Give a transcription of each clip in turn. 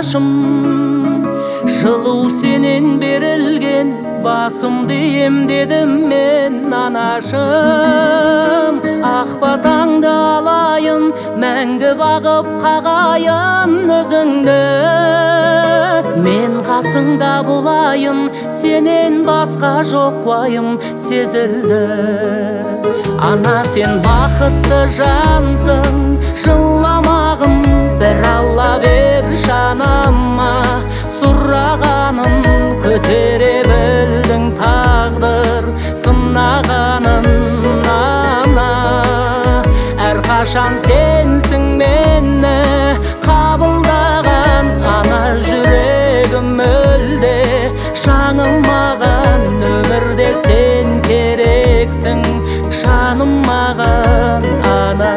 анашым. Жылу сенен берілген басымды емдедім мен анашым. Ақ батаңды алайын, мәңгі бағып қағайын өзіңді. Мен қасыңда болайын, сенен басқа жоқ уайым сезілді. Ана сен бақытты жансың, жыламағын бір Алла бер жаныма. Сұрағанын көтере білдің тағдыр сынағанын. Ана әрқашан сенсің мені қабылдаған. Ана жүрегім мүлде жаңылмаған. Өмірде сен керексің жаным маған ана.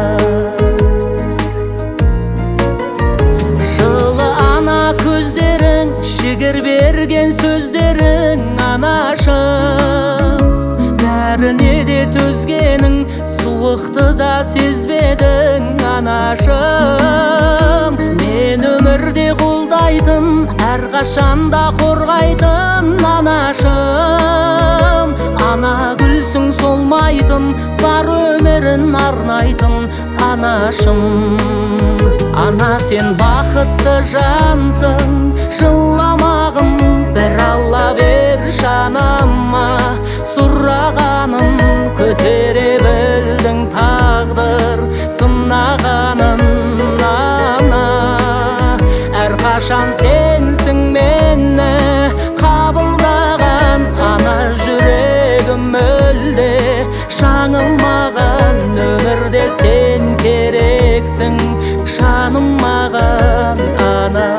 Жылы ана көздерің, жігер берген сөздерің анашым. Бәріне де төзгенің, суықты да сезбедің анашым. Мен өмірде қолдайтын, әрқашанда қорғайтын анашым. Ана гүлсің солмайтын, бар өмірін арнайтын анашым. Ана сен бақытты жансың, жыламағын бір Алла бер жаныма. Сұрағанын көтере білдің тағдыр сынағанын. Ана әрқашан сенсің мені қабылдаған. Ана жүрегім мүлде жаңылмаған. Өмірде сен керексің жаным маған ана.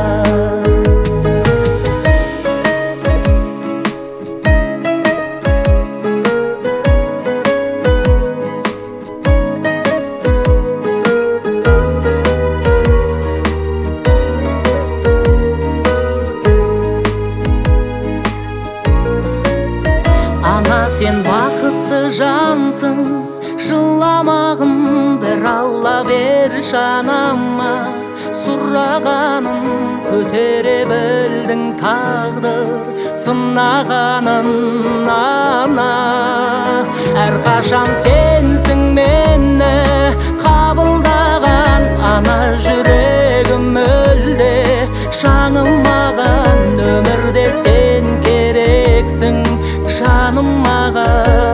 Ана сен бақытты жансың, жыламағын бір Алла бер жаныма. Сұрағанын көтере білдің тағдыр сынағанын. Ана әрқашан сенсің мені қабылдаған. Ана жүрегім мүлде жаңылмаған. Өмірде сен керексің жаным маған.